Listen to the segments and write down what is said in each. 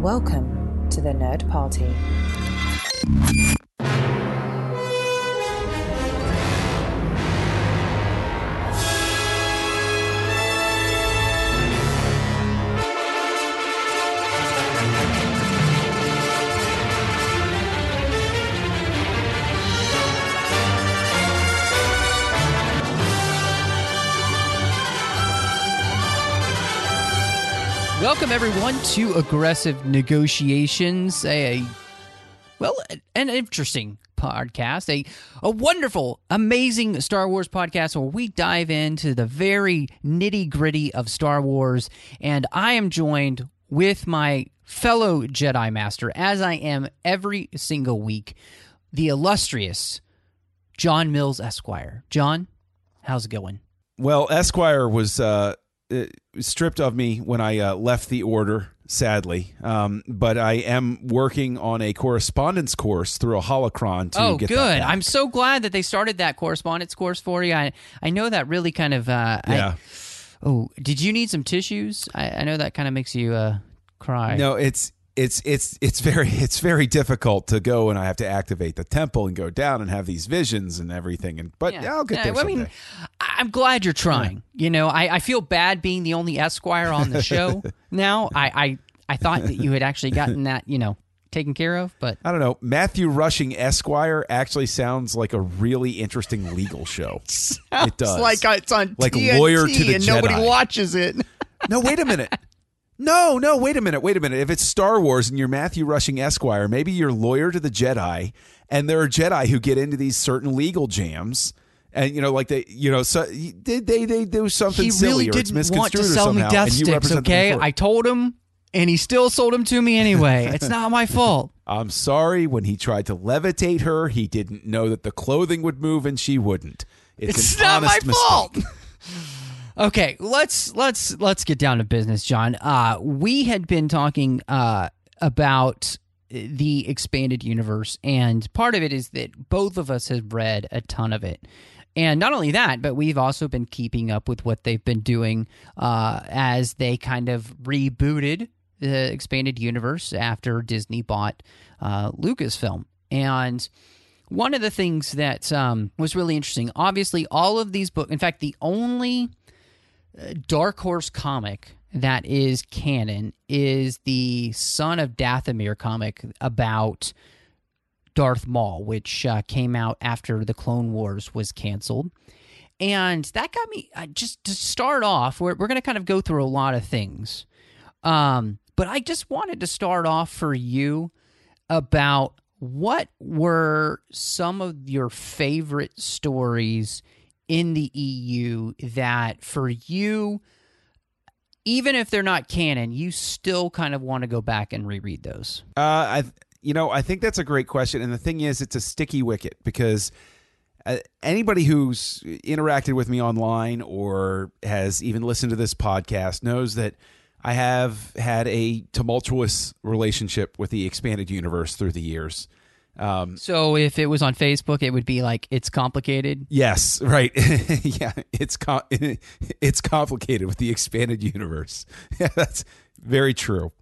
Welcome to the Nerd Party. Welcome, everyone, to Aggressive Negotiations, an interesting podcast, a wonderful, amazing Star Wars podcast where we dive into the very nitty-gritty of Star Wars, and I am joined with my fellow Jedi Master, as I am every single week, the illustrious John Mills, Esquire. John, how's it going? Well, Esquire was stripped of me when I left the order, sadly. But I am working on a correspondence course through a holocron to get good. that back. I'm so glad that they started that correspondence course for you. I know that really kind of... yeah. Did you need some tissues? I know that kind of makes you cry. No, it's very difficult to go, and I have to activate the temple and go down and have these visions and everything. But I'll get there someday. I'm glad you're trying. You know, I feel bad being the only Esquire on the show now. I thought that you had actually gotten that, taken care of, but I don't know. Matthew Rushing Esquire actually sounds like a really interesting legal show. It does. Like it's on like TNT Lawyer to the and Jedi. Nobody watches it. No, wait a minute. No, wait a minute. If it's Star Wars and you're Matthew Rushing Esquire, maybe you're Lawyer to the Jedi, and there are Jedi who get into these certain legal jams, and they do something He silly, really or it's didn't want to misconstrued or sell me somehow, death and you sticks, represent them in okay? court. I told him, and he still sold them to me anyway. It's not my fault. I'm sorry. When he tried to levitate her, he didn't know that the clothing would move and she wouldn't. It's an not my honest fault. mistake. Okay, let's get down to business, John. We had been talking about the expanded universe, and part of it is that both of us have read a ton of it. And not only that, but we've also been keeping up with what they've been doing as they kind of rebooted the expanded universe after Disney bought Lucasfilm. And one of the things that was really interesting, obviously all of these books, in fact, the only Dark Horse comic that is canon is the Son of Dathomir comic about Darth Maul, which came out after the Clone Wars was canceled. And that got me, just to start off, we're going to kind of go through a lot of things. But I just wanted to start off for you about what were some of your favorite stories in the EU that for you, even if they're not canon, you still kind of want to go back and reread those? I think that's a great question. And the thing is, it's a sticky wicket because anybody who's interacted with me online or has even listened to this podcast knows that I have had a tumultuous relationship with the expanded universe through the years. So if it was on Facebook, it would be like, it's complicated? Yes, right. Yeah, it's complicated with the expanded universe. Yeah, that's very true.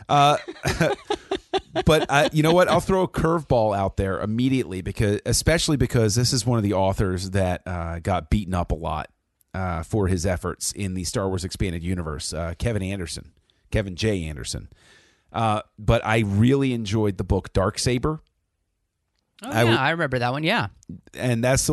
But you know what? I'll throw a curveball out there immediately, especially because this is one of the authors that got beaten up a lot for his efforts in the Star Wars expanded universe, Kevin J. Anderson. But I really enjoyed the book Darksaber. Oh, I remember that one, yeah. And that's,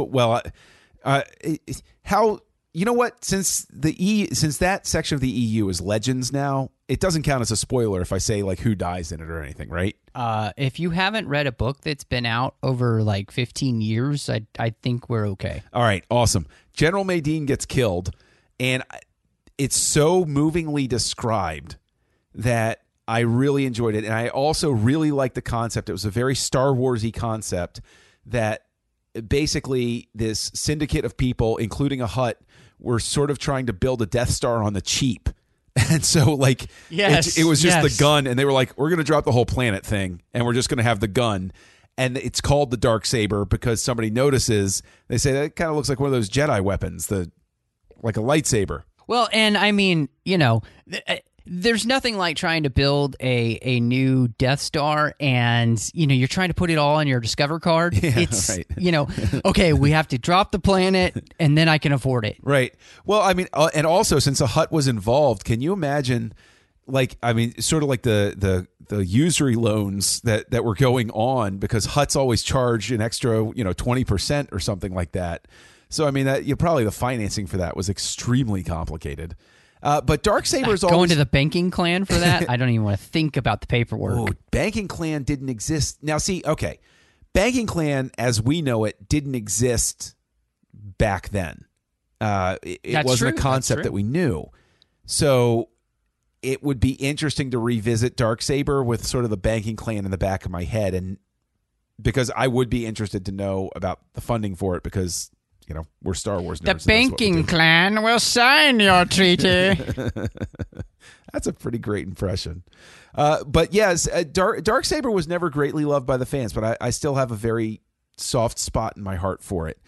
how... You know what? Since that section of the EU is Legends now, it doesn't count as a spoiler if I say like who dies in it or anything, right? If you haven't read a book that's been out over like 15 years, I think we're okay. All right, awesome. General Madine gets killed, and it's so movingly described that I really enjoyed it. And I also really liked the concept. It was a very Star Wars-y concept that basically this syndicate of people, including a Hutt, were sort of trying to build a Death Star on the cheap. And so, like, it was just the gun, and they were like, we're going to drop the whole planet thing, and we're just going to have the gun. And it's called the Darksaber because somebody notices. They say that kind of looks like one of those Jedi weapons, like a lightsaber. Well, and I mean, There's nothing like trying to build a new Death Star and, you're trying to put it all on your Discover card. Yeah, it's, right. Okay, we have to drop the planet and then I can afford it. Right. Well, I mean, and also since a Hutt was involved, can you imagine, sort of like the usury loans that were going on, because Hutts always charge an extra, 20% or something like that. So, I mean, probably the financing for that was extremely complicated. But Darksaber's Going always to the banking clan for that? I don't even want to think about the paperwork. Oh, banking clan didn't exist. Now, see, okay, banking clan as we know it didn't exist back then. It wasn't a concept that we knew. So it would be interesting to revisit Darksaber with sort of the banking clan in the back of my head, and because I would be interested to know about the funding for it, because we're Star Wars nerds. The banking clan will sign your treaty. That's a pretty great impression. But yes, Darksaber was never greatly loved by the fans, but I still have a very soft spot in my heart for it.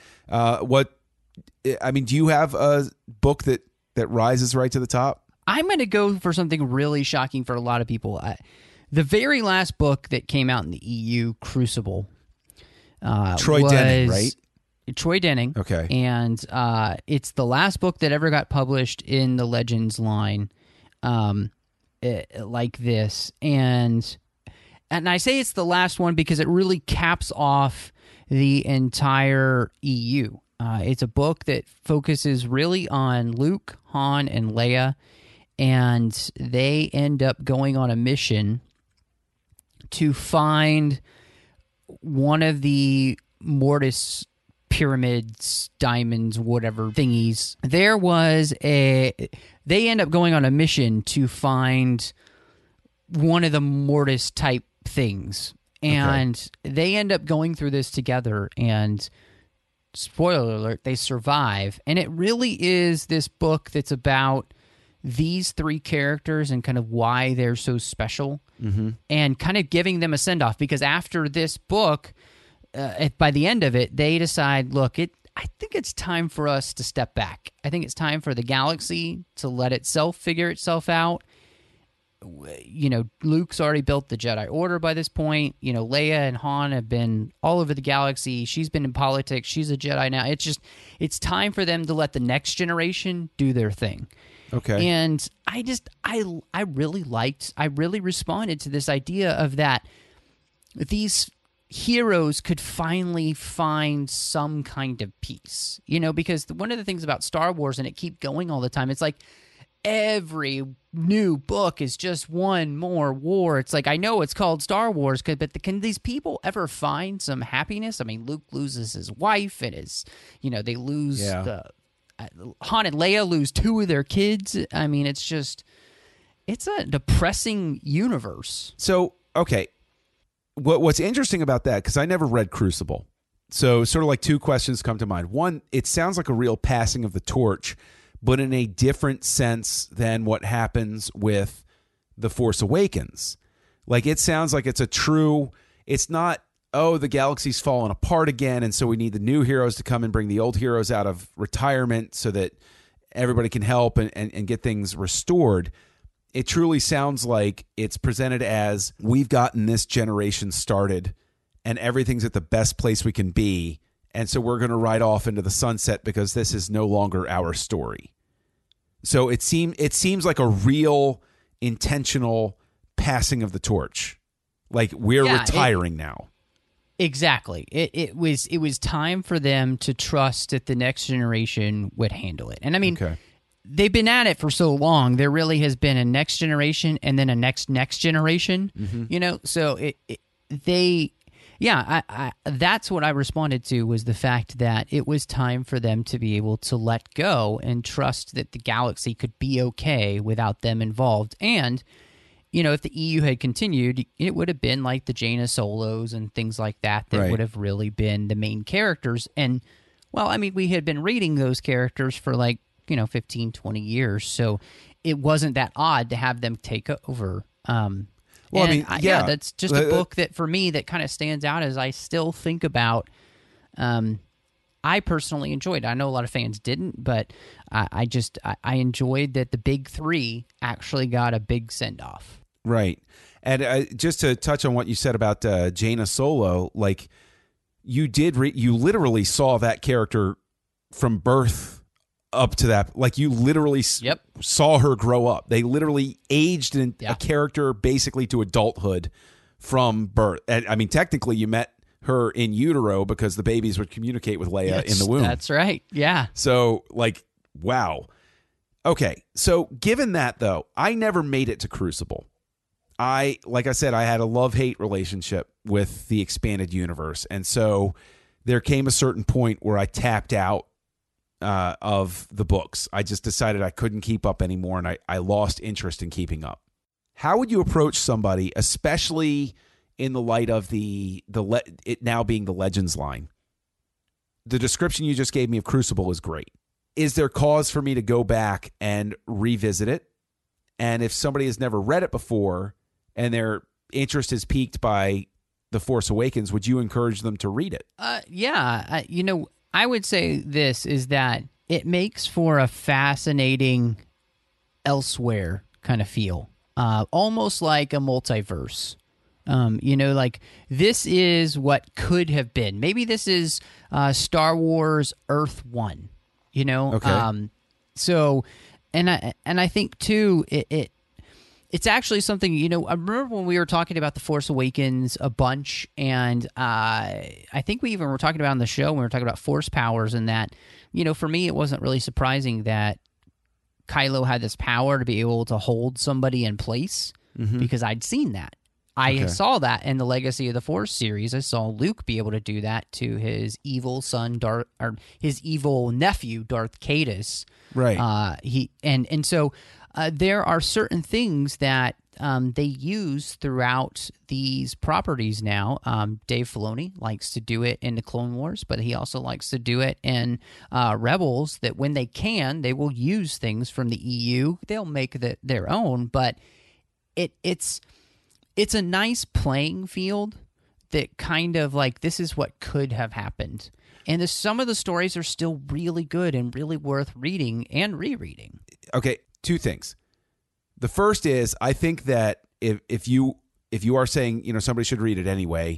Do you have a book that rises right to the top? I'm going to go for something really shocking for a lot of people. The very last book that came out in the EU, Crucible. Troy Denning, right? Troy Denning. Okay. And it's the last book that ever got published in the Legends line like this. And I say it's the last one because it really caps off the entire EU. It's a book that focuses really on Luke, Han, and Leia, and they end up going on a mission to find one of the Mortis pyramids, diamonds, whatever thingies. They end up going on a mission to find one of the Mortis type things. And they end up going through this together, and spoiler alert, they survive. And it really is this book that's about these three characters and kind of why they're so special, and kind of giving them a send-off, because after this book, by the end of it, they decide, look, I think it's time for us to step back. I think it's time for the galaxy to let itself figure itself out. Luke's already built the Jedi Order by this point. Leia and Han have been all over the galaxy. She's been in politics. She's a Jedi now. It's time for them to let the next generation do their thing. Okay. And I really responded to this idea of that these heroes could finally find some kind of peace, because one of the things about Star Wars, and it keep going all the time, it's like every new book is just one more war. It's like, I know it's called Star Wars, but can these people ever find some happiness? I mean, Luke loses his wife, and they lose Han and Leia lose two of their kids. I mean, it's a depressing universe. So, okay. What's interesting about that, because I never read Crucible, so sort of like two questions come to mind. One, it sounds like a real passing of the torch, but in a different sense than what happens with The Force Awakens. Like, it sounds like it's not, the galaxy's fallen apart again, and so we need the new heroes to come and bring the old heroes out of retirement so that everybody can help and get things restored. It truly sounds like it's presented as, we've gotten this generation started and everything's at the best place we can be, and so we're going to ride off into the sunset because this is no longer our story. So it seems like a real intentional passing of the torch. Like, we're retiring now. Exactly. It was time for them to trust that the next generation would handle it. And I mean, they've been at it for so long. There really has been a next generation and then a next generation. So that's what I responded to, was the fact that it was time for them to be able to let go and trust that the galaxy could be okay without them involved. And if the EU had continued, it would have been like the Jaina Solos and things like that would have really been the main characters. And, well, I mean, we had been reading those characters for 15, 20 years, so it wasn't that odd to have them take over. That's just a book that, for me, that kind of stands out as I still think about I personally enjoyed. I know a lot of fans didn't, but I enjoyed that the big three actually got a big send-off. Right. And just to touch on what you said about Jaina Solo, like you literally saw that character from birth up to that. Like you literally saw her grow up. They literally aged a character basically to adulthood from birth. And I mean, technically you met her in utero because the babies would communicate with Leia in the womb. That's right. Yeah. So like, wow. Okay. So given that though, I never made it to Crucible. Like I said, I had a love-hate relationship with the expanded universe. And so there came a certain point where I tapped out of the books. I just decided I couldn't keep up anymore, and I lost interest in keeping up. How would you approach somebody, especially in the light of it now being the Legends line? The description you just gave me of Crucible is great. Is there cause for me to go back and revisit it? And if somebody has never read it before and their interest is piqued by The Force Awakens, would you encourage them to read it? Yeah. I would say this is that it makes for a fascinating elsewhere kind of feel, almost like a multiverse. Like this is what could have been. Maybe this is Star Wars Earth 1, Okay. So, and I think too, it's actually something, I remember when we were talking about The Force Awakens a bunch, and I think we even were talking about on the show when we were talking about Force powers, and that, for me, it wasn't really surprising that Kylo had this power to be able to hold somebody in place, because I'd seen that. I saw that in the Legacy of the Force series. I saw Luke be able to do that to his evil son, or his evil nephew, Darth Caedus. Right. So there are certain things that they use throughout these properties now. Dave Filoni likes to do it in the Clone Wars, but he also likes to do it in Rebels, that when they can, they will use things from the EU. They'll make their own, but it's a nice playing field that kind of like, this is what could have happened. And some of the stories are still really good and really worth reading and rereading. Okay, two things. The first is, I think that if you are saying, somebody should read it anyway,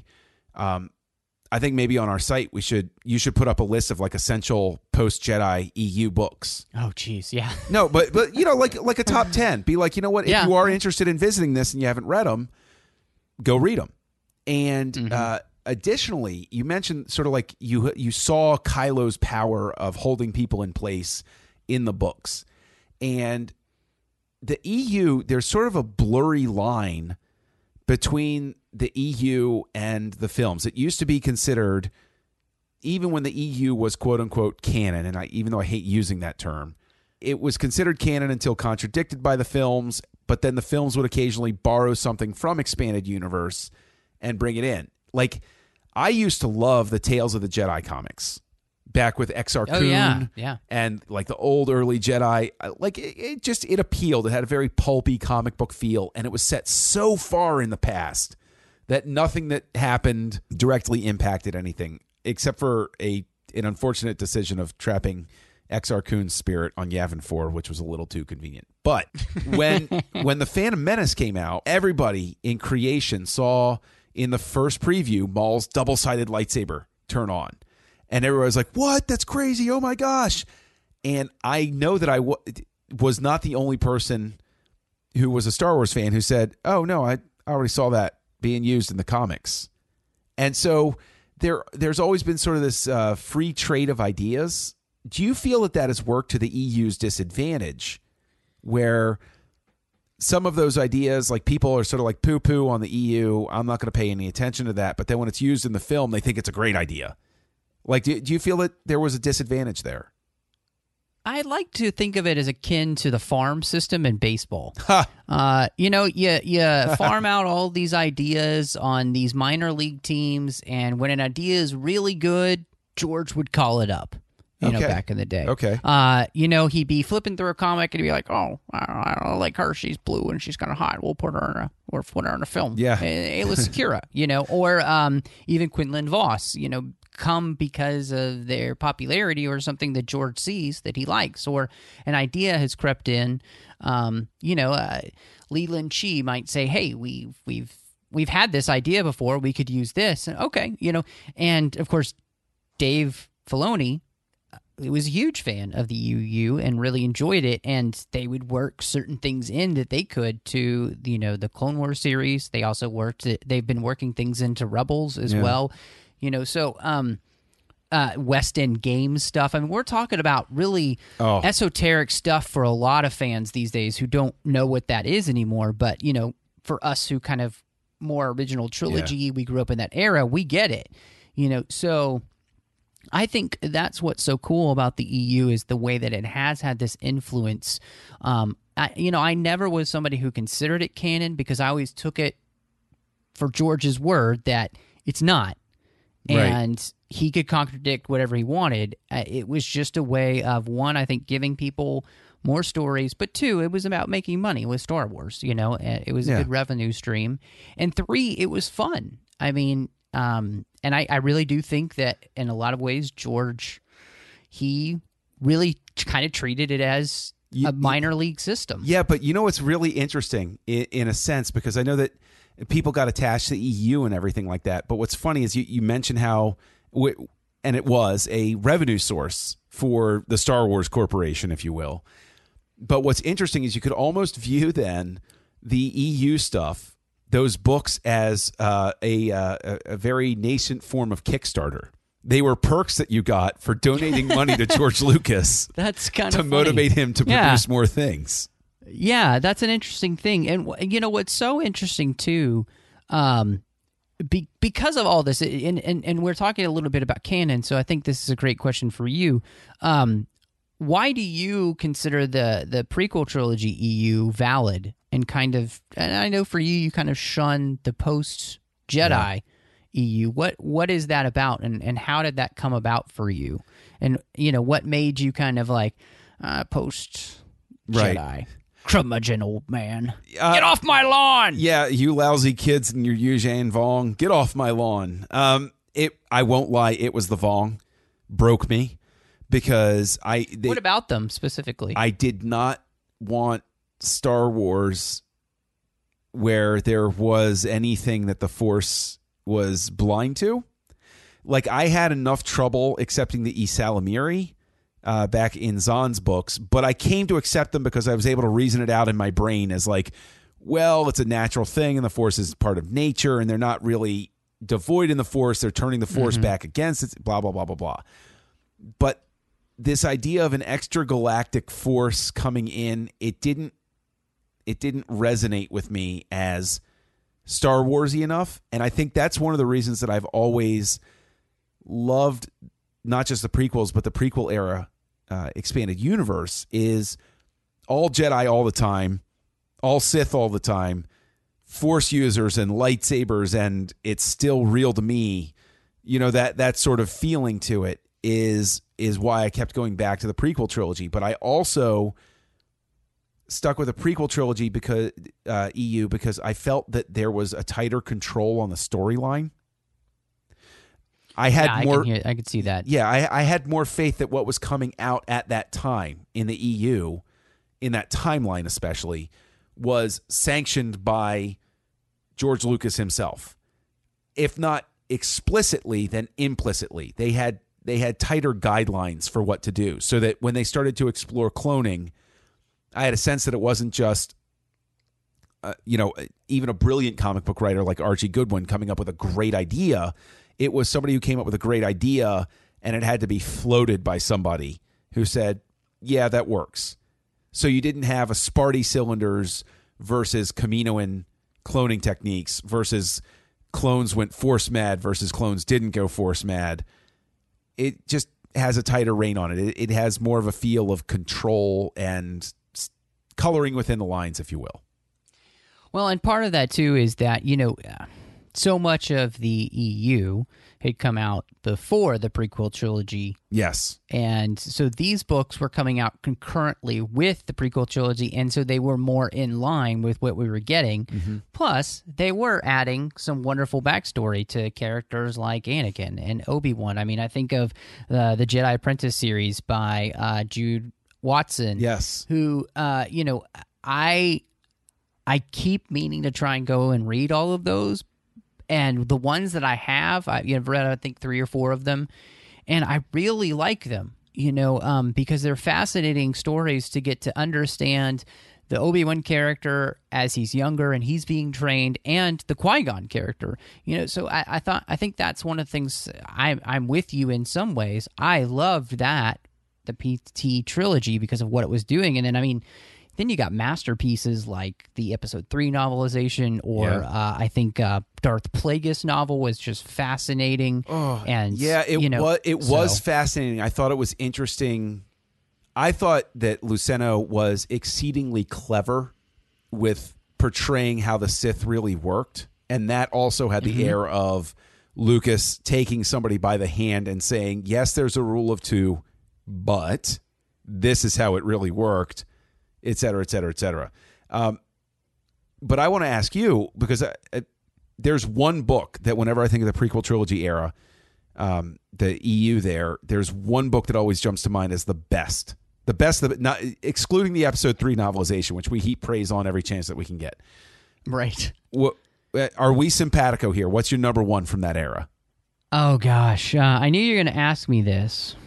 I think maybe on our site you should put up a list of like essential post-Jedi EU books. Oh, geez, yeah. No, but like a top 10. Be like, what, if you are interested in visiting this and you haven't read them, go read them. And additionally, you mentioned sort of like you saw Kylo's power of holding people in place in the books. And the EU, there's sort of a blurry line between the EU and the films. It used to be considered, even when the EU was quote unquote canon, and even though I hate using that term, it was considered canon until contradicted by the films, but then the films would occasionally borrow something from Expanded Universe and bring it in. Like, I used to love the Tales of the Jedi comics back with Exar Kun and like the old early Jedi. Like, it appealed. It had a very pulpy comic book feel, and it was set so far in the past that nothing that happened directly impacted anything, except for an unfortunate decision of trapping Exar Kun's spirit on Yavin 4, which was a little too convenient. But when The Phantom Menace came out, everybody in creation saw in the first preview Maul's double-sided lightsaber turn on. And everybody was like, what? That's crazy. Oh, my gosh. And I know that I was not the only person who was a Star Wars fan who said, oh, no, I already saw that being used in the comics. And so there's always been sort of this free trade of ideas. Do you feel that has worked to the EU's disadvantage, where some of those ideas, like people are sort of like poo-poo on the EU, I'm not going to pay any attention to that, but then when it's used in the film, they think it's a great idea? Like, do you feel that there was a disadvantage there? I like to think of it as akin to the farm system in baseball. You farm out all these ideas on these minor league teams, and when an idea is really good, George would call it up. Back in the day. Okay. He'd be flipping through a comic and he'd be like, "Oh, I don't like her. She's blue and she's kind of hot. We'll put her in a film." Yeah. Ayla Secura. Or even Quinlan Voss. come because of their popularity or something that George sees that he likes, or an idea has crept in. Leland Chee might say, "Hey, we've had this idea before. We could use this." And okay, and of course, Dave Filoni was a huge fan of the UU and really enjoyed it, and they would work certain things in that they could to the Clone Wars series. They also they've been working things into Rebels as well. West End Games stuff. I mean, we're talking about really esoteric stuff for a lot of fans these days who don't know what that is anymore. But, for us who kind of more original trilogy, we grew up in that era, we get it. So I think that's what's so cool about the EU is the way that it has had this influence. I never was somebody who considered it canon because I always took it for George's word that it's not. And he could contradict whatever he wanted. It was just a way of, one, I think, giving people more stories, but two, it was about making money with Star Wars. It was a good revenue stream. And three, it was fun. I mean, and I really do think that in a lot of ways, George, he really kind of treated it as a minor league system. Yeah, but what's really interesting in a sense, because I know that people got attached to the EU and everything like that. But what's funny is you mentioned how, and it was a revenue source for the Star Wars Corporation, if you will. But what's interesting is you could almost view then the EU stuff, those books, as a very nascent form of Kickstarter. They were perks that you got for donating money to George Lucas. That's kind of funny. Motivate him to produce more things. Yeah, that's an interesting thing. And, what's so interesting, too, because of all this, and we're talking a little bit about canon, so I think this is a great question for you. Why do you consider the prequel trilogy EU valid and I know for you kind of shun the post-Jedi EU. What is that about, and how did that come about for you? And, what made you kind of like post-Jedi? Right. Curmudgeon, old man. Get off my lawn! Yeah, you lousy kids and your Eugene Vong. Get off my lawn. I won't lie, it was the Vong. Broke me. Because what about them specifically? I did not want Star Wars where there was anything that the Force was blind to. Like, I had enough trouble accepting the Ysalamiri back in Zahn's books, but I came to accept them because I was able to reason it out in my brain as like, well, it's a natural thing and the Force is part of nature and they're not really devoid in the Force. They're turning the Force back against it, blah, blah, blah, blah, blah. But this idea of an extragalactic force coming in, it didn't resonate with me as Star Wars-y enough. And I think that's one of the reasons that I've always loved not just the prequels, but the prequel era expanded universe is all Jedi all the time, all Sith all the time, Force users and lightsabers, and it's still real to me. That sort of feeling to it is why I kept going back to the prequel trilogy. But I also stuck with the prequel trilogy because EU because I felt that there was a tighter control on the storyline. I could see that. Yeah, I had more faith that what was coming out at that time in the EU, in that timeline especially, was sanctioned by George Lucas himself. If not explicitly, then implicitly. They had tighter guidelines for what to do, so that when they started to explore cloning, I had a sense that it wasn't just, even a brilliant comic book writer like Archie Goodwin coming up with a great idea. It was somebody who came up with a great idea, and it had to be floated by somebody who said, yeah, that works. So you didn't have a Sparty cylinders versus Kaminoan cloning techniques versus clones went force mad versus clones didn't go force mad. It just has a tighter rein on it. It has more of a feel of control and coloring within the lines, if you will. Well, and part of that, too, is that, so much of the EU had come out before the prequel trilogy. Yes. And so these books were coming out concurrently with the prequel trilogy, and so they were more in line with what we were getting. Mm-hmm. Plus, they were adding some wonderful backstory to characters like Anakin and Obi-Wan. I mean, I think of the Jedi Apprentice series by Jude Watson. Yes. Who, I keep meaning to try and go and read all of those. And the ones that I have, I've read, I think, 3 or 4 of them, and I really like them, because they're fascinating stories to get to understand the Obi-Wan character as he's younger and he's being trained, and the Qui-Gon character. So I think that's one of the things I'm with you in some ways. I loved the PT trilogy because of what it was doing, and then then you got masterpieces like the Episode 3 novelization, or I think Darth Plagueis novel was just fascinating. Oh, and it was fascinating. I thought it was interesting. I thought that Luceno was exceedingly clever with portraying how the Sith really worked, and that also had the air of Lucas taking somebody by the hand and saying, yes, there's a rule of 2, but this is how it really worked, et cetera, et cetera, et cetera. But I want to ask you, because there's one book that whenever I think of the prequel trilogy era, the EU there's one book that always jumps to mind as the best. The best of it, not excluding the Episode 3 novelization, which we heap praise on every chance that we can get. Right. Are we simpatico here? What's your number one from that era? Oh, gosh. I knew you were going to ask me this.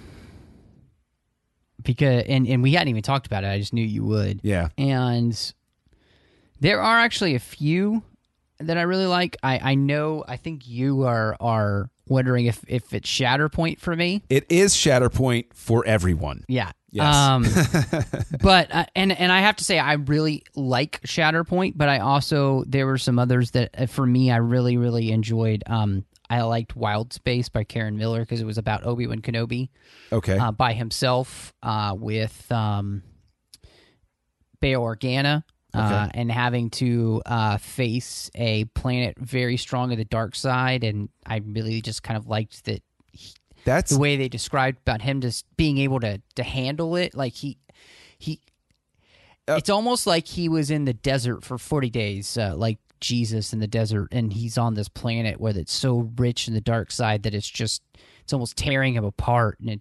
Because and we hadn't even talked about it. I just knew you would. Yeah. And there are actually a few that I really like. I think you are wondering if it's Shatterpoint for me. It is Shatterpoint for everyone. Yeah. Yes. But and I have to say I really like Shatterpoint, but there were some others that for me I really, really enjoyed. I liked Wild Space by Karen Miller because it was about Obi-Wan Kenobi. Okay. By himself with Bail Organa and having to face a planet very strong of the dark side. And I really just kind of liked that the way they described about him just being able to handle it. Like it's almost like he was in the desert for 40 days, like Jesus in the desert, and he's on this planet where it's so rich in the dark side that it's almost tearing him apart. And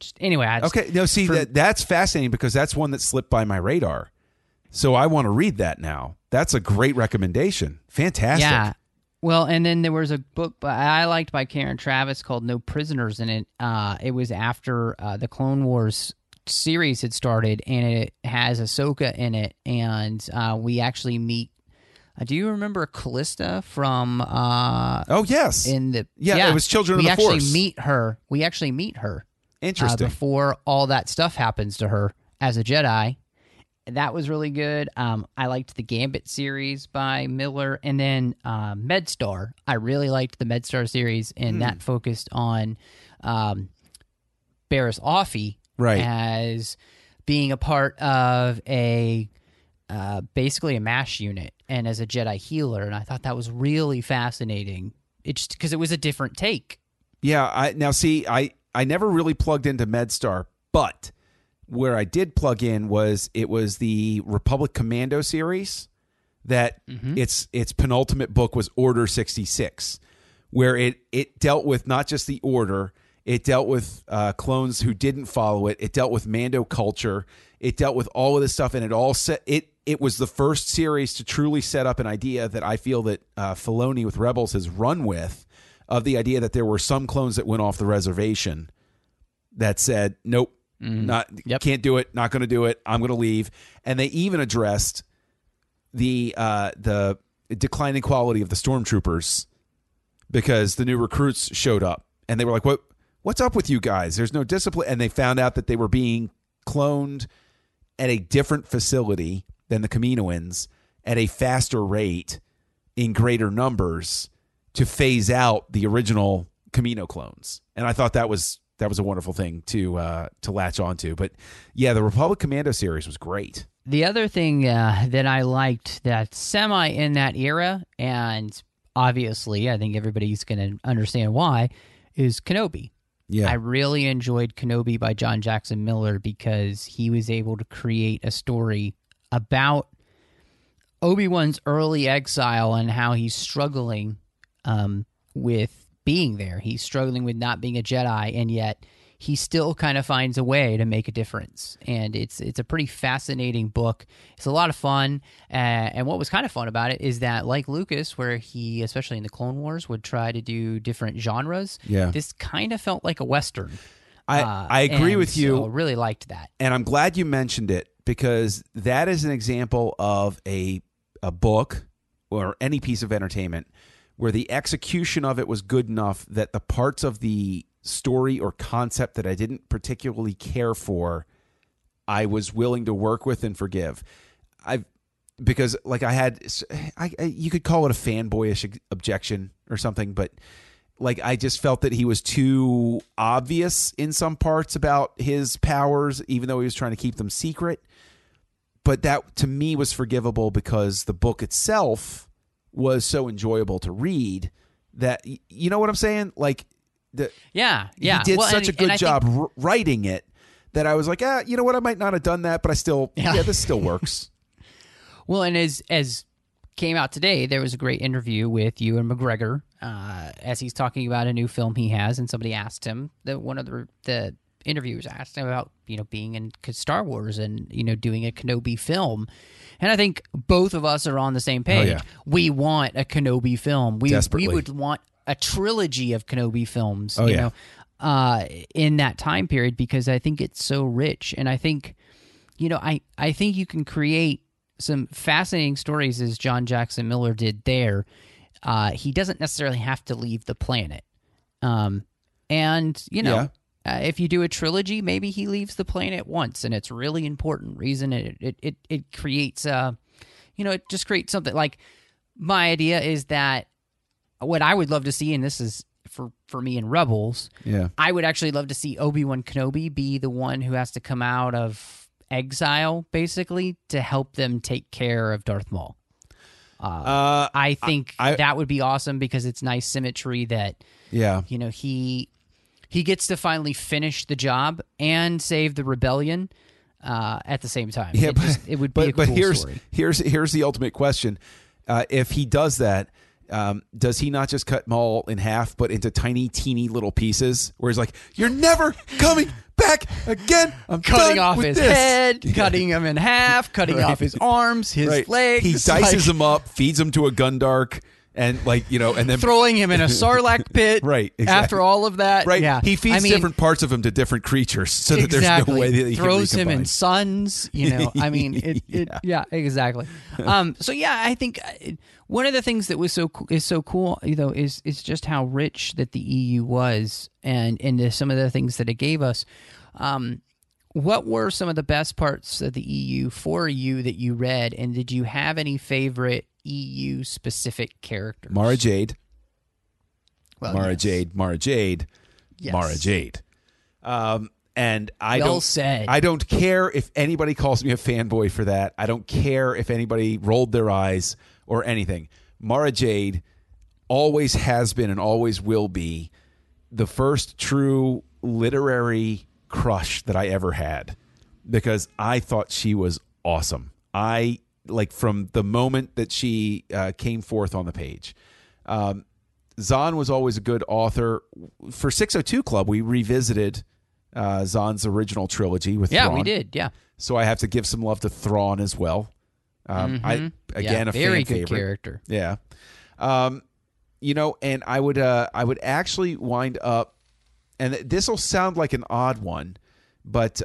that's fascinating because that's one that slipped by my radar. So I want to read that now. That's a great recommendation. Fantastic. Yeah. Well, and then there was a book I liked by Karen Travis called No Prisoners in it. It was after the Clone Wars series had started, and it has Ahsoka in it, and we actually meet. Do you remember Callista from? Oh yes. It was Children of the Force. We actually meet her. Interesting. Before all that stuff happens to her as a Jedi. That was really good. I liked the Gambit series by Miller, and then MedStar. I really liked the MedStar series, and that focused on Barriss Offee as being a part of basically a MASH unit and as a Jedi healer, and I thought that was really fascinating. It's just because it was a different take. Yeah, I never really plugged into MedStar, but where I did plug in was the Republic Commando series that its penultimate book was Order 66, where it dealt with not just the Order, it dealt with clones who didn't follow it, it dealt with Mando culture, it dealt with all of this stuff, and it was the first series to truly set up an idea that I feel that Filoni with Rebels has run with, of the idea that there were some clones that went off the reservation that said, nope, can't do it, not going to do it, I'm going to leave. And they even addressed the declining quality of the stormtroopers because the new recruits showed up and they were like, what's up with you guys? There's no discipline. And they found out that they were being cloned at a different facility than the Kaminoans at a faster rate in greater numbers to phase out the original Kamino clones. And I thought that was a wonderful thing to latch onto. But yeah, the Republic Commando series was great. The other thing that I liked that's semi in that era, and obviously, I think everybody's going to understand why, is Kenobi. Yeah. I really enjoyed Kenobi by John Jackson Miller because he was able to create a story about Obi-Wan's early exile and how he's struggling with being there. He's struggling with not being a Jedi, and yet he still kind of finds a way to make a difference. And it's a pretty fascinating book. It's a lot of fun. And what was kind of fun about it is that, like Lucas, where he, especially in the Clone Wars, would try to do different genres, this kind of felt like a Western. I agree with you. So really liked that. And I'm glad you mentioned it, because that is an example of a book or any piece of entertainment where the execution of it was good enough that the parts of the story or concept that I didn't particularly care for, I was willing to work with and forgive. Because like you could call it a fanboyish objection or something, but like I just felt that he was too obvious in some parts about his powers, even though he was trying to keep them secret. But that to me was forgivable because the book itself was so enjoyable to read that, you know what I'm saying? Like, he did such a good job writing it that I was like, you know what? I might not have done that, but I still, this still works. Well, and as came out today, there was a great interview with Ewan McGregor as he's talking about a new film he has, and somebody asked him, one of the interviewers asked him about, being in Star Wars and, doing a Kenobi film. And I think both of us are on the same page. Oh, yeah. We want a Kenobi film. We Desperately. would want a trilogy of Kenobi films, yeah. In that time period, because I think it's so rich. And I think, I think you can create some fascinating stories as John Jackson Miller did there. He doesn't necessarily have to leave the planet. If you do a trilogy, maybe he leaves the planet once, and it's really important reason. It creates it just creates something. Like, my idea is that what I would love to see, and this is for me in Rebels, I would actually love to see Obi-Wan Kenobi be the one who has to come out of exile, basically, to help them take care of Darth Maul. I think that would be awesome because it's nice symmetry that he gets to finally finish the job and save the rebellion at the same time. Yeah, it would be a cool story. Here's the ultimate question: if he does that, does he not just cut Maul in half, but into tiny, teeny little pieces? Where he's like, "You're never coming back again. I'm cutting done off with his this." head, cutting him in half, cutting off his arms, his legs. He dices him up, feeds him to a Gundark. And and then throwing him in a Sarlacc pit. Right. Exactly. After all of that. Right. Yeah. He feeds different parts of him to different creatures so that there's no way that he throws can him in recombine. suns. Exactly. I think one of the things that was so cool, is just how rich that the EU was, and some of the things that it gave us. What were some of the best parts of the EU for you that you read, and did you have any favorite EU specific characters? Mara Jade. Well, Mara Jade. Yes. Mara Jade. And I don't care if anybody calls me a fanboy for that. I don't care if anybody rolled their eyes or anything. Mara Jade always has been and always will be the first true literary crush that I ever had, because I thought she was awesome. From the moment that she came forth on the page. Zahn was always a good author. For 602 Club, we revisited Zahn's original trilogy with Thrawn. We did, yeah. So I have to give some love to Thrawn as well. A very fan good favorite character. Yeah. And I would actually wind up, and this will sound like an odd one, but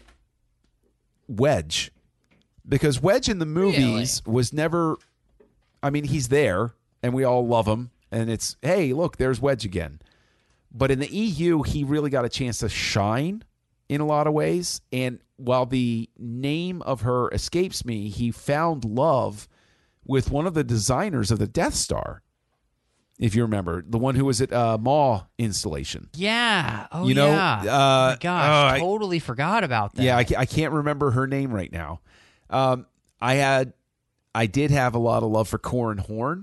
Wedge. Because Wedge in the movies was never, he's there, and we all love him, and it's, hey, look, there's Wedge again. But in the EU, he really got a chance to shine in a lot of ways, and while the name of her escapes me, he found love with one of the designers of the Death Star. If you remember, the one who was at Maw installation. Yeah. Oh, yeah. Oh, my gosh, totally forgot about that. Yeah, I can't remember her name right now. I did have a lot of love for Corran Horn,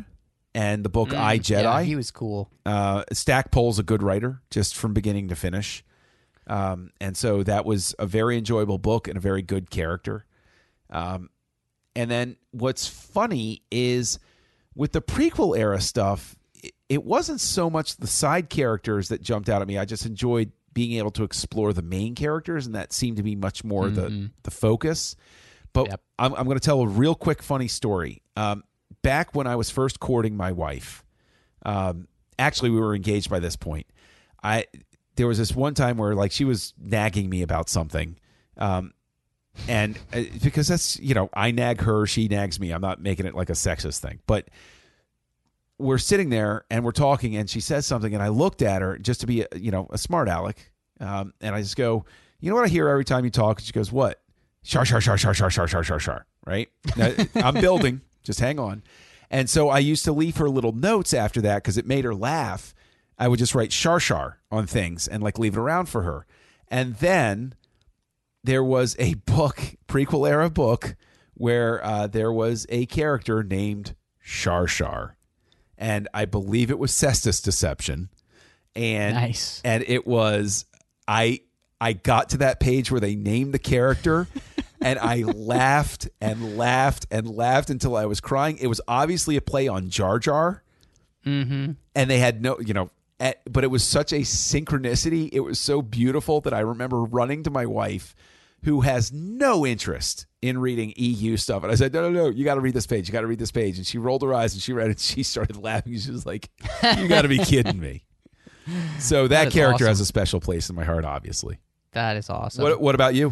and the book I, Jedi. Yeah, he was cool. Stackpole's a good writer, just from beginning to finish. And so that was a very enjoyable book and a very good character. And then what's funny is with the prequel era stuff, it wasn't so much the side characters that jumped out at me. I just enjoyed being able to explore the main characters, and that seemed to be much more the focus. But Yep. I'm going to tell a real quick funny story. Back when I was first courting my wife, actually we were engaged by this point. There was this one time where like she was nagging me about something, and because that's, I nag her, she nags me. I'm not making it like a sexist thing, but we're sitting there and we're talking, and she says something, and I looked at her just to be a smart aleck, and I just go, you know what I hear every time you talk? And she goes, what? Shar, shar, shar, shar, shar, shar, shar, shar, shar. Right? Now, I'm building. Just hang on. And so I used to leave her little notes after that because it made her laugh. I would just write shar shar on things and like leave it around for her. And then there was a book, prequel era book, where there was a character named Shar Shar. And I believe it was Cestus Deception. And Nice. And it was, I got to that page where they named the character and I laughed and laughed and laughed until I was crying. It was obviously a play on Jar Jar. Mm-hmm. And they had no, but it was such a synchronicity. It was so beautiful that I remember running to my wife, who has no interest in reading EU stuff. And I said, no, you got to read this page. You got to read this page. And she rolled her eyes and she read it. She started laughing. She was like, you got to be kidding me. So that character awesome. has a special place in my heart, obviously. That is awesome. What about you?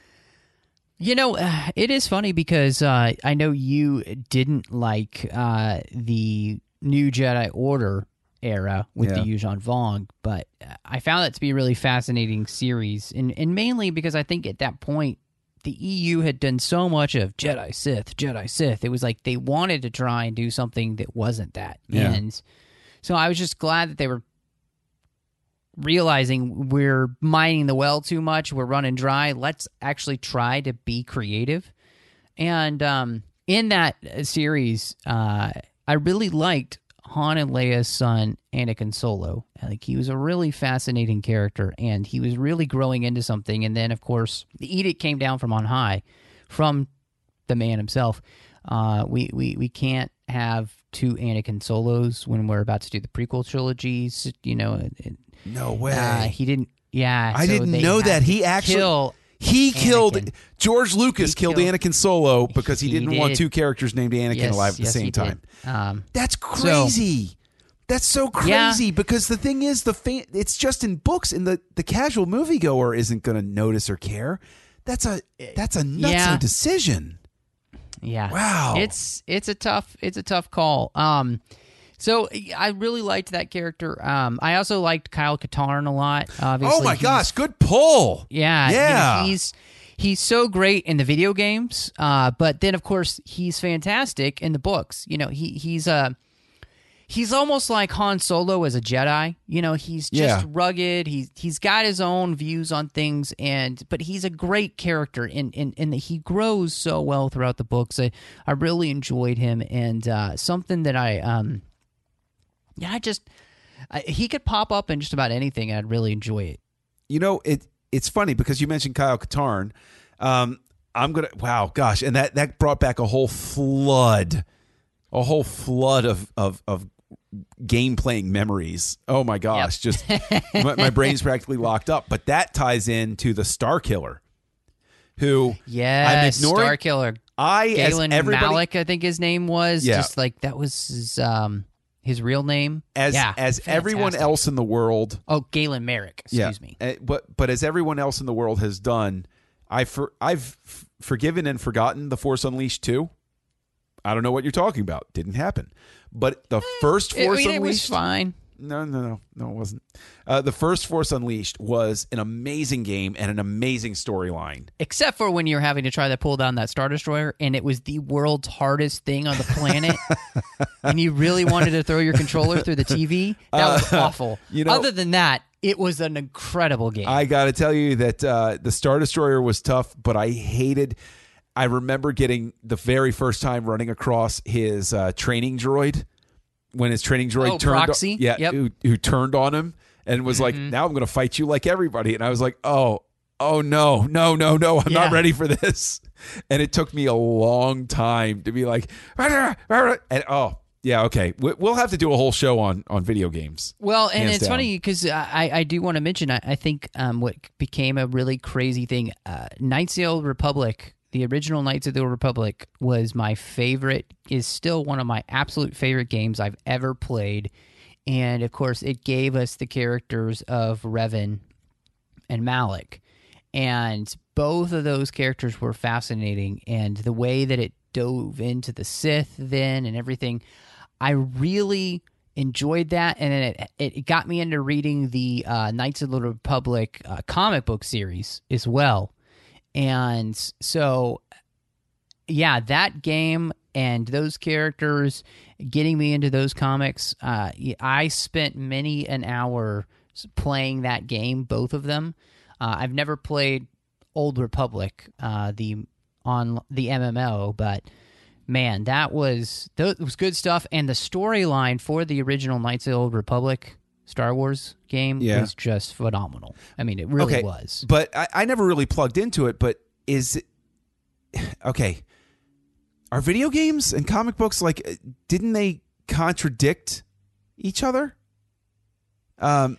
It is funny because I know you didn't like the New Jedi Order era with the Yuuzhan Vong, but I found that to be a really fascinating series, and mainly because I think at that point the EU had done so much of Jedi Sith. It was like they wanted to try and do something that wasn't that. Yeah. And so I was just glad that they were realizing we're mining the well too much, we're running dry, let's actually try to be creative. And in that series, I really liked Han and Leia's son, Anakin Solo. Like, he was a really fascinating character, and he was really growing into something. And then, of course, the edict came down from on high, from the man himself. We can't have two Anakin Solos when we're about to do the prequel trilogies. No way. He didn't. Yeah, I didn't know that. He actually killed George Lucas. Killed Anakin Solo because he didn't want two characters named Anakin alive at the same time. That's crazy. That's so crazy because the thing is, it's just in books, and the casual moviegoer isn't going to notice or care. That's a nutso decision. Yeah. Wow. It's a tough call. So I really liked that character. I also liked Kyle Katarn a lot. Obviously, oh my gosh, good pull. Yeah. He's so great in the video games, but then of course he's fantastic in the books. He's almost like Han Solo as a Jedi. He's just rugged. He's got his own views on things, but he's a great character in that he grows so well throughout the books. I really enjoyed him, and something that he could pop up in just about anything, and I'd really enjoy it. It's funny because you mentioned Kyle Katarn. And that brought back a whole flood of game playing memories. Oh my gosh, just my brain's practically locked up. But that ties into the Star Killer, who I'm ignoring. Star Killer. Galen Malik, I think his name was. Yeah. Just like that was his real name. As everyone else in the world. Oh, Galen Merrick. Excuse me. But as everyone else in the world has done, I've forgiven and forgotten The Force Unleashed 2. I don't know what you're talking about. Didn't happen. But the first Force Unleashed... it was fine. No, it wasn't. The first Force Unleashed was an amazing game and an amazing storyline. Except for when you're having to try to pull down that Star Destroyer, and it was the world's hardest thing on the planet, and you really wanted to throw your controller through the TV. That was awful. Other than that, it was an incredible game. I got to tell you that the Star Destroyer was tough, but I remember getting the very first time running across his training droid when his training droid turned Proxy? yeah, Yep. who turned on him and was like, now I'm going to fight you like everybody. And I was like, oh no, I'm not ready for this. And it took me a long time to be like, and yeah, okay. We'll have to do a whole show on video games. Well, and Hands it's down. funny because I do want to mention, I think what became a really crazy thing, Knights of the Old Republic, the original Knights of the Old Republic was my favorite, is still one of my absolute favorite games I've ever played. And, of course, it gave us the characters of Revan and Malik. And both of those characters were fascinating. And the way that it dove into the Sith then and everything, I really enjoyed that. And then it got me into reading the Knights of the Republic comic book series as well. And so, yeah, that game and those characters getting me into those comics, I spent many an hour playing that game, both of them. I've never played Old Republic, the MMO, but man, that was good stuff. And the storyline for the original Knights of the Old Republic Star Wars game was just phenomenal. I mean, it really was. But I never really plugged into it. But okay? Are video games and comic books didn't they contradict each other? The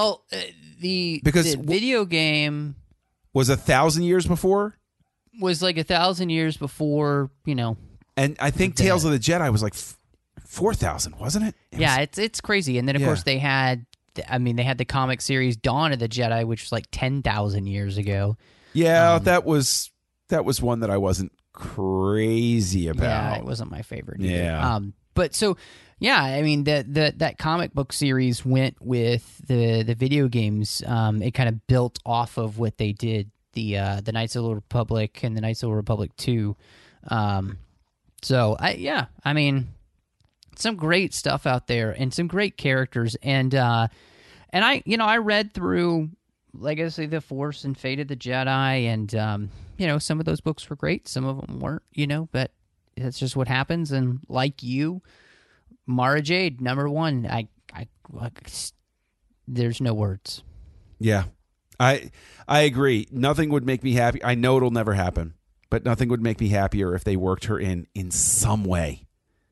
video game was 1,000 years before. Was like 1,000 years before, And I think Tales of the Jedi was like 4,000, wasn't it? It's crazy. And then of course they had the comic series Dawn of the Jedi, which was like 10,000 years ago. Yeah, that was one that I wasn't crazy about. Yeah, it wasn't my favorite either. Yeah. But so yeah, I mean that comic book series went with the video games. It kind of built off of what they did, the Knights of the Old Republic and the Knights of the Old Republic 2. So I mean, some great stuff out there and some great characters. And I read through Legacy of the Force and Fate of the Jedi, and some of those books were great, some of them weren't, but that's just what happens. And like you, Mara Jade, number one, I there's no words. Yeah, I agree. Nothing would make me happy. I know it'll never happen, but nothing would make me happier if they worked her in some way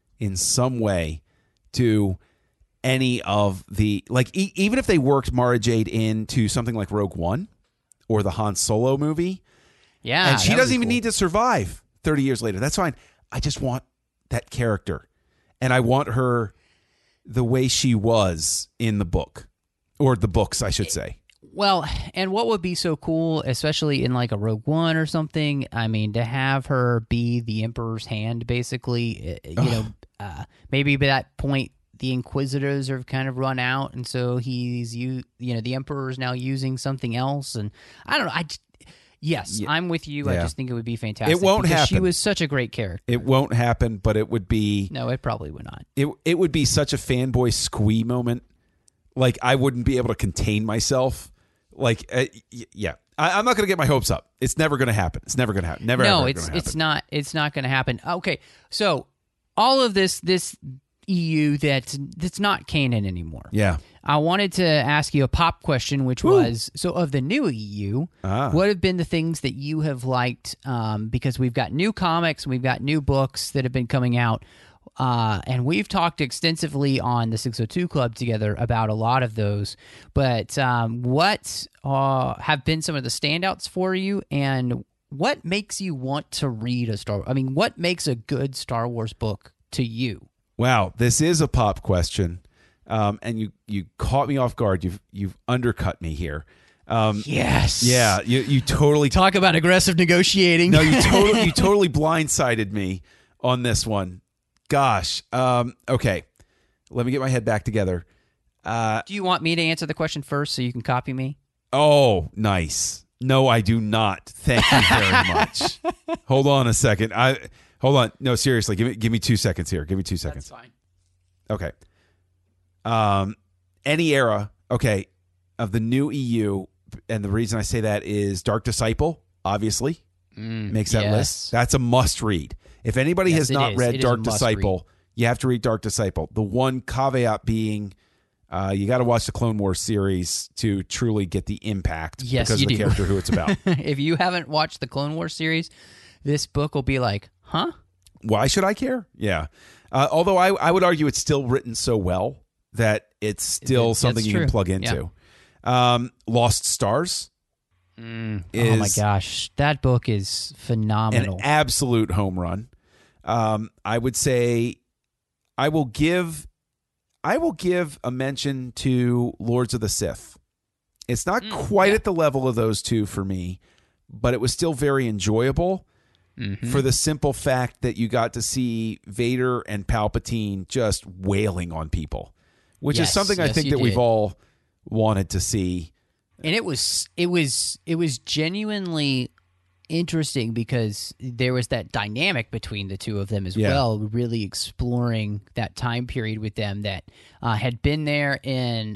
to any of the, even if they worked Mara Jade into something like Rogue One or the Han Solo movie. Yeah. And she doesn't even need to survive 30 years later. That's fine. I just want that character. And I want her the way she was in the book, or the books, I should say. Well, and what would be so cool, especially in like a Rogue One or something, I mean, to have her be the Emperor's hand, basically, maybe by that point, the Inquisitors have kind of run out, and so the Emperor is now using something else, and I don't know. I'm with you. Yeah. I just think it would be fantastic. It won't happen. She was such a great character. It won't happen, but it would be. No, it probably would not. It would be such a fanboy squee moment. Like, I wouldn't be able to contain myself. Yeah. I'm not going to get my hopes up. It's never going to happen. It's never going to happen. Never. No, it's not. It's not going to happen. Okay, so all of this EU that's not canon anymore. Yeah. I wanted to ask you a pop question, which was, so of the new EU, what have been the things that you have liked? Because we've got new comics, we've got new books that have been coming out, and we've talked extensively on the 602 Club together about a lot of those. But what have been some of the standouts for you, and what makes you want to read a Star Wars? I mean, what makes a good Star Wars book to you? Wow, this is a pop question, and you caught me off guard. You've undercut me here. Yes. Yeah. You totally talk about aggressive negotiating. No, you totally blindsided me on this one. Gosh. Okay. Let me get my head back together. Do you want me to answer the question first so you can copy me? Oh, nice. No, I do not. Thank you very much. Hold on a second. Hold on. No, seriously. Give me 2 seconds here. Give me 2 seconds. That's fine. Okay. Any era, okay, of the new EU, and the reason I say that is Dark Disciple, obviously, makes that list. That's a must read. If anybody has not read Dark Disciple, you have to read Dark Disciple. The one caveat being you got to watch the Clone Wars series to truly get the impact because of the character who it's about. If you haven't watched the Clone Wars series, this book will be like, huh? Why should I care? Yeah. Although I would argue it's still written so well that it's still something you can plug into. Yeah. Lost Stars. Oh my gosh. That book is phenomenal. An absolute home run. I would say I will give a mention to Lords of the Sith. It's not quite at the level of those two for me, but it was still very enjoyable for the simple fact that you got to see Vader and Palpatine just wailing on people, which is something I think that we've all wanted to see. And it was genuinely interesting because there was that dynamic between the two of them as well, really exploring that time period with them that had been there in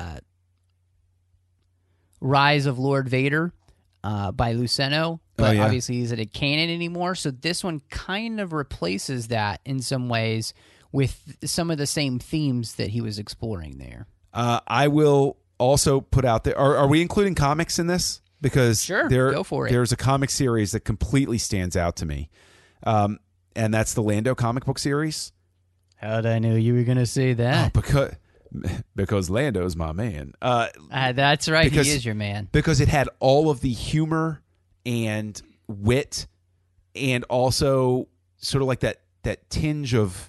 Rise of Lord Vader by Luceno, but obviously isn't a canon anymore. So this one kind of replaces that in some ways with some of the same themes that he was exploring there. I will also put out there, are we including comics in this? Because go for it. There's a comic series that completely stands out to me, and that's the Lando comic book series. How'd I know you were going to say that? Oh, because Lando's my man. That's right, he is your man. Because it had all of the humor and wit, and also sort of like that tinge of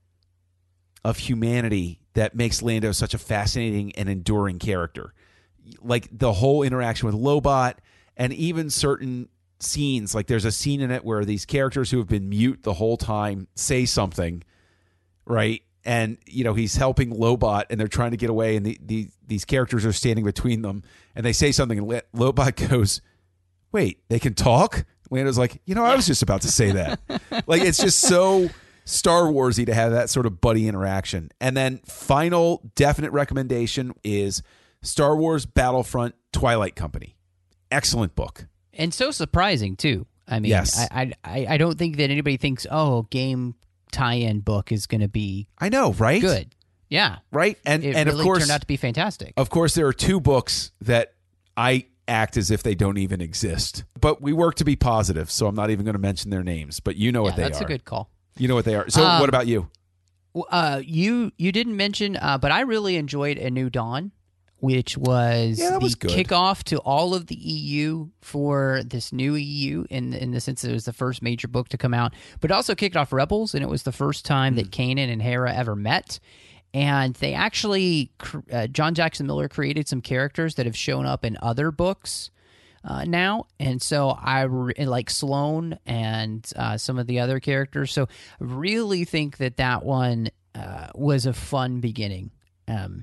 humanity that makes Lando such a fascinating and enduring character. Like the whole interaction with Lobot, and even certain scenes, like there's a scene in it where these characters who have been mute the whole time say something, right? And he's helping Lobot, and they're trying to get away, and these characters are standing between them, and they say something, and Lobot goes, "Wait, they can talk?" Lando's like, I was just about to say that. Like, it's just so Star Warsy to have that sort of buddy interaction. And then final definite recommendation is Star Wars Battlefront Twilight Company. Excellent book. And so surprising, too. I mean, yes. I don't think that anybody thinks, game tie-in book is going to be I know, right? Good. Yeah. Right? And really of course turned out to be fantastic. Of course, there are two books that I act as if they don't even exist. But we work to be positive, so I'm not even going to mention their names. But you know what they are. That's a good call. You know what they are. So what about you? You didn't mention, but I really enjoyed A New Dawn, which was the kickoff to all of the EU for this new EU in the sense that it was the first major book to come out, but it also kicked off Rebels, and it was the first time that Kanan and Hera ever met. And they actually, John Jackson Miller created some characters that have shown up in other books now. And so I like Sloane and some of the other characters. So I really think that one was a fun beginning. And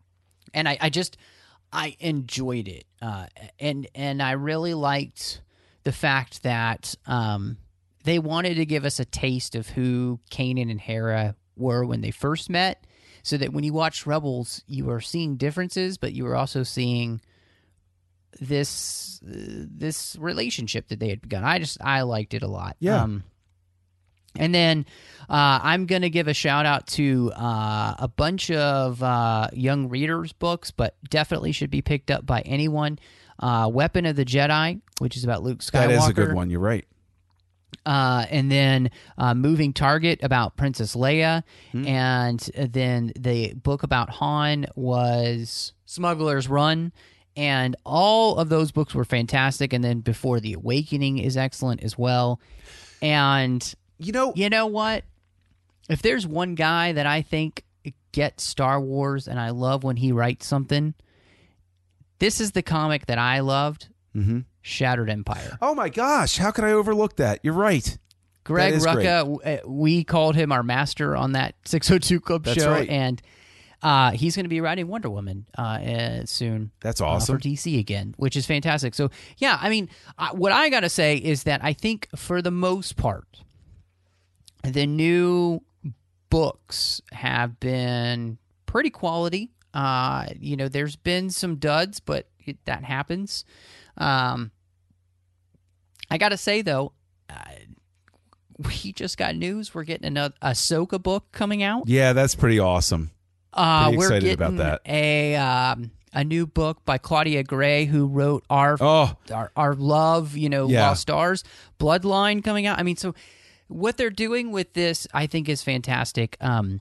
I enjoyed it. And I really liked the fact that they wanted to give us a taste of who Kanan and Hera were when they first met, so that when you watch Rebels, you are seeing differences, but you were also seeing this relationship that they had begun. I liked it a lot. Yeah. And then I'm going to give a shout out to a bunch of young readers' books, but definitely should be picked up by anyone. Weapon of the Jedi, which is about Luke Skywalker. That is a good one. You're right. And then Moving Target about Princess Leia. And then the book about Han was Smuggler's Run. And all of those books were fantastic. And then Before the Awakening is excellent as well. And you know what? If there's one guy that I think gets Star Wars and I love when he writes something, this is the comic that I loved. Shattered Empire. Oh my gosh, how could I overlook that? You're right. Greg Rucka, we called him our master on that 602 Club show. Right. And he's going to be writing Wonder Woman soon. That's awesome. For DC again, which is fantastic. So, yeah, I mean, what I got to say is that I think for the most part, the new books have been pretty quality. There's been some duds, but that happens. I got to say, though, we just got news. We're getting another Ahsoka book coming out. Yeah, that's pretty awesome. Pretty We're excited getting about that. A new book by Claudia Gray, who wrote our love, Lost Stars, Bloodline coming out. I mean, so what they're doing with this, I think, is fantastic.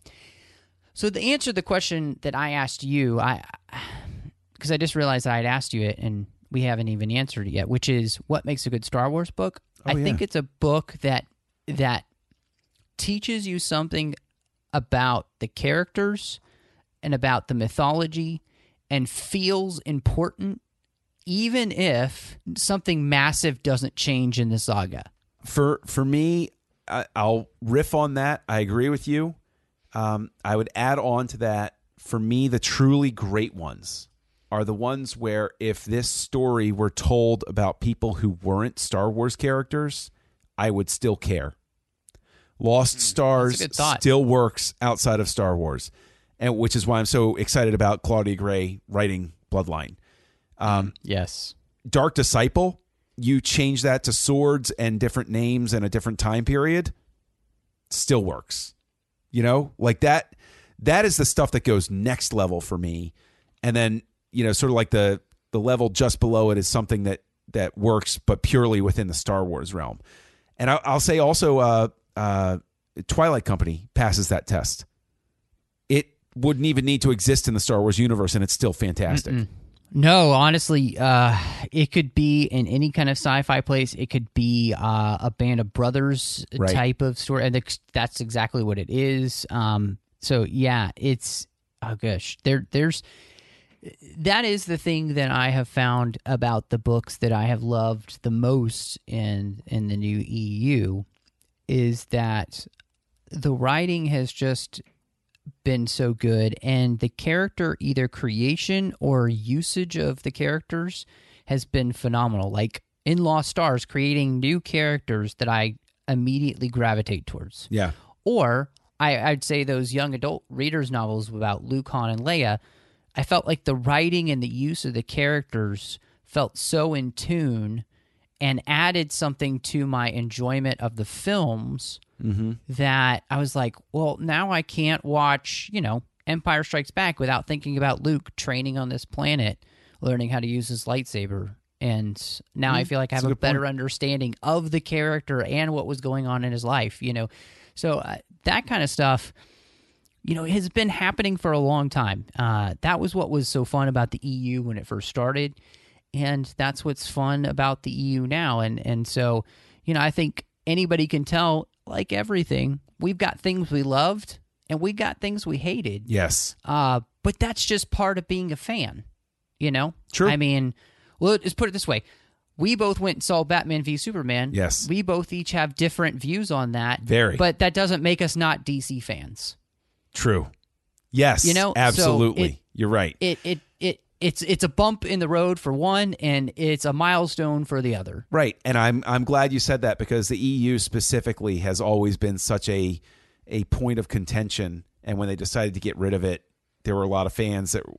So the answer to the question that I asked you, because I just realized that I'd asked you it and we haven't even answered it yet, which is what makes a good Star Wars book. I think it's a book that teaches you something about the characters and about the mythology and feels important, even if something massive doesn't change in the saga. For me, I'll riff on that. I agree with you. I would add on to that, for me, the truly great ones are the ones where if this story were told about people who weren't Star Wars characters, I would still care. Lost Stars still works outside of Star Wars, and which is why I'm so excited about Claudia Gray writing Bloodline. Yes. Dark Disciple, you change that to swords and different names and a different time period, still works. Like that is the stuff that goes next level for me. And then, sort of like the level just below it is something that works, but purely within the Star Wars realm. And I'll say also, Twilight Company passes that test. It wouldn't even need to exist in the Star Wars universe, and it's still fantastic. Mm-mm. No, honestly, it could be in any kind of sci-fi place. It could be a Band of Brothers type of story, and that's exactly what it is. So yeah, it's gosh, there's that is the thing that I have found about the books that I have loved the most in the new EU is that the writing has just been so good, and the character either creation or usage of the characters has been phenomenal. Like in Lost Stars, creating new characters that I immediately gravitate towards. Yeah. Or I'd say those young adult readers' novels about Luke, Han, and Leia, I felt like the writing and the use of the characters felt so in tune and added something to my enjoyment of the films that I was like, well, now I can't watch, Empire Strikes Back without thinking about Luke training on this planet, learning how to use his lightsaber. And now I feel like I have a better understanding of the character and what was going on in his life, So that kind of stuff, has been happening for a long time. That was what was so fun about the EU when it first started. And that's what's fun about the EU now. And so, I think anybody can tell, like everything, we've got things we loved and we got things we hated. Yes. But that's just part of being a fan, True. I mean, well, let's put it this way. We both went and saw Batman v Superman. Yes. We both each have different views on that. Very. But that doesn't make us not DC fans. True. Yes. Absolutely. So you're right. It's a bump in the road for one, and it's a milestone for the other. Right, and I'm glad you said that because the EU specifically has always been such a point of contention, and when they decided to get rid of it, there were a lot of fans that,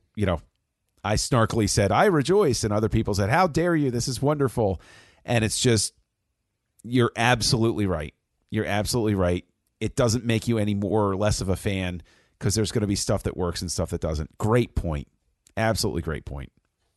I snarkily said, I rejoice, and other people said, how dare you, this is wonderful. And it's just, you're absolutely right. You're absolutely right. It doesn't make you any more or less of a fan because there's going to be stuff that works and stuff that doesn't. Great point. Absolutely great point.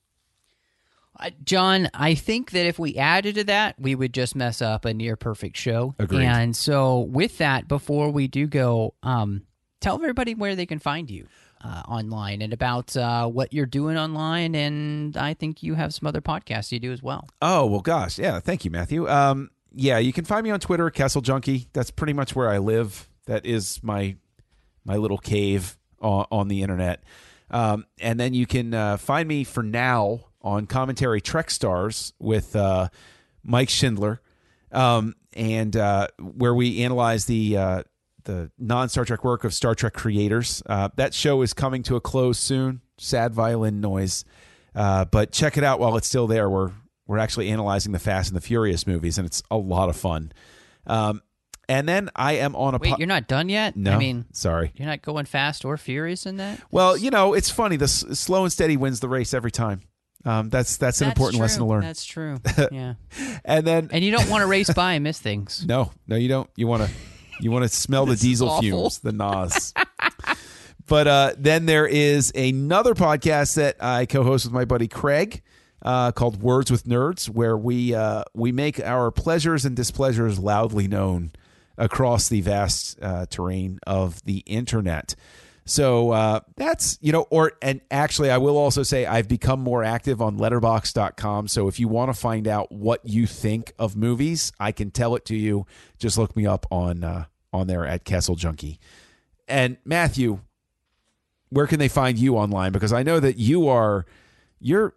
John, I think that if we added to that, we would just mess up a near perfect show. Agreed. And so with that, before we do go, tell everybody where they can find you online and about what you're doing online. And I think you have some other podcasts you do as well. Oh, well, gosh. Yeah. Thank you, Matthew. Yeah, you can find me on Twitter, Kessel Junkie. That's pretty much where I live. That is my little cave on the internet. And then you can find me for now on Commentary Trek Stars with Mike Schindler, and where we analyze the non-Star Trek work of Star Trek creators. That show is coming to a close soon. Sad violin noise, but check it out while it's still there. We're actually analyzing the Fast and the Furious movies, and it's a lot of fun. And then I am on a... Wait, you're not done yet? No, I mean, sorry. You're not going fast or furious in that? Well, it's funny. The slow and steady wins the race every time. That's an important lesson to learn. That's true. Yeah. And you don't want to race by and miss things. No, you don't. You want to smell the diesel fumes, the NOS. But then there is another podcast that I co-host with my buddy Craig called Words with Nerds, where we make our pleasures and displeasures loudly known across the vast terrain of the internet. So that's, and actually I will also say I've become more active on letterboxd.com. So if you want to find out what you think of movies, I can tell it to you. Just look me up on there at Kessel Junkie. And Matthew, where can they find you online? Because I know that you are Mr.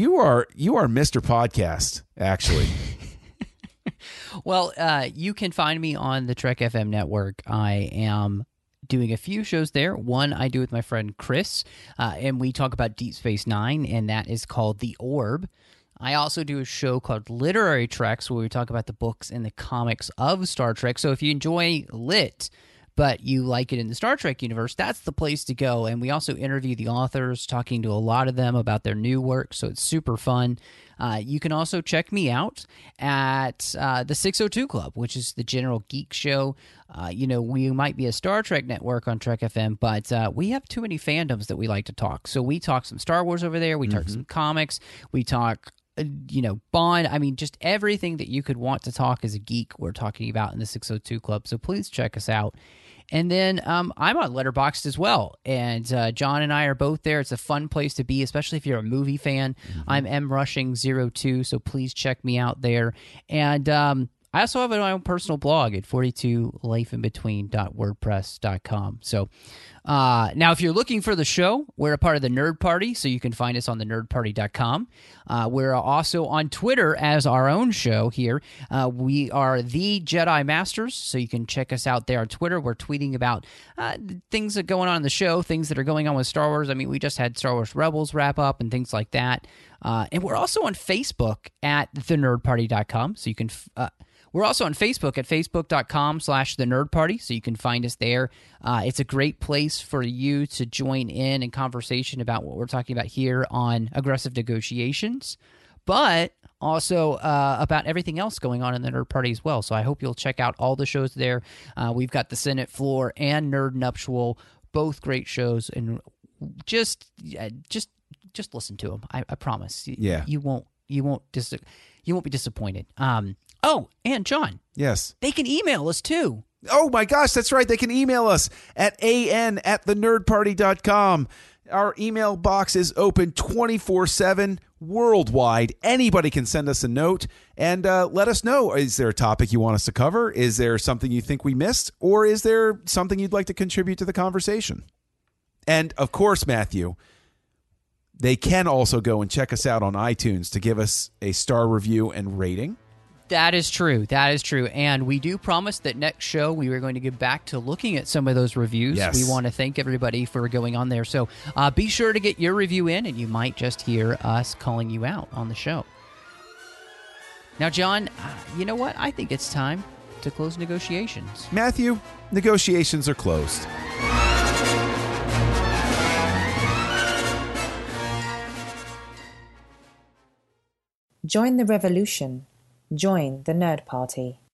Podcast, actually. Well, you can find me on the Trek FM network. I am doing a few shows there. One I do with my friend Chris, and we talk about Deep Space Nine, and that is called The Orb. I also do a show called Literary Treks, where we talk about the books and the comics of Star Trek. So if you enjoy lit, but you like it in the Star Trek universe, that's the place to go. And we also interview the authors, talking to a lot of them about their new work, so it's super fun. You can also check me out at the 602 Club, which is the general geek show. We might be a Star Trek network on Trek FM, but we have too many fandoms that we like to talk. So we talk some Star Wars over there. We talk some comics. We talk Bond. I mean, just everything that you could want to talk as a geek, we're talking about in the 602 Club. So please check us out. And then I'm on Letterboxd as well. And John and I are both there. It's a fun place to be, especially if you're a movie fan. I'm mrushing02, so please check me out there. And I also have my own personal blog at 42lifeinbetween.wordpress.com. So now, if you're looking for the show, we're a part of the Nerd Party, so you can find us on the nerdparty.com. We're also on Twitter as our own show here. We are the Jedi Masters, so you can check us out there on Twitter. We're tweeting about things that are going on in the show, things that are going on with Star Wars. I mean, we just had Star Wars Rebels wrap up and things like that. And we're also on Facebook at thenerdparty.com, so you can... We're also on Facebook at facebook.com/thenerdparty, so you can find us there. It's a great place for you to join in conversation about what we're talking about here on Aggressive Negotiations, but also about everything else going on in the Nerd Party as well. So I hope you'll check out all the shows there. We've got the Senate Floor and Nerd Nuptial, both great shows, and just listen to them. I promise. Yeah, you won't be disappointed. Oh, and John. Yes. They can email us too. Oh my gosh, that's right. They can email us at an@thenerdparty.com. Our email box is open 24/7 worldwide. Anybody can send us a note and let us know. Is there a topic you want us to cover? Is there something you think we missed? Or is there something you'd like to contribute to the conversation? And of course, Matthew, they can also go and check us out on iTunes to give us a star review and rating. That is true. And we do promise that next show we are going to get back to looking at some of those reviews. Yes. We want to thank everybody for going on there. So be sure to get your review in, and you might just hear us calling you out on the show. Now, John, you know what? I think it's time to close negotiations. Matthew, negotiations are closed. Join the revolution. Join the Nerd Party.